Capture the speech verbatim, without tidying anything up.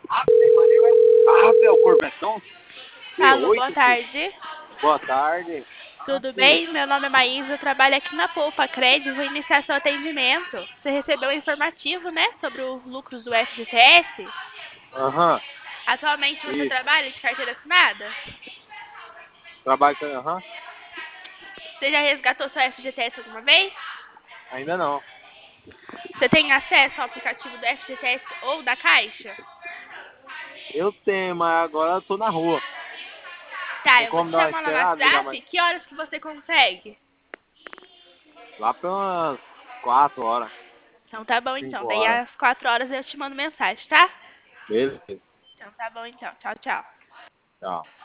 Ah, meu corvetão. Alô, boa V oito, filho. tarde. Boa tarde. Ah, Tudo filho. bem? Meu nome é Maísa, eu trabalho aqui na Poupa Cred, vou iniciar seu atendimento. Você recebeu um informativo, né, sobre os lucros do F G T S? Aham. Atualmente você Isso. trabalha de carteira assinada? Trabalho com... Aham. Você já resgatou seu F G T S alguma vez? Ainda não. Você tem acesso ao aplicativo do F G T S ou da Caixa? Eu tenho, mas agora eu tô na rua. Tá, Tem eu vou como te dar uma chamar lá no esperada, ligar mais? WhatsApp. Que horas que você consegue? Lá pra umas quatro horas, Então tá bom então. cinco Daí horas. às quatro horas eu te mando mensagem, tá? Beleza. Então tá bom então. Tchau, tchau. Tchau.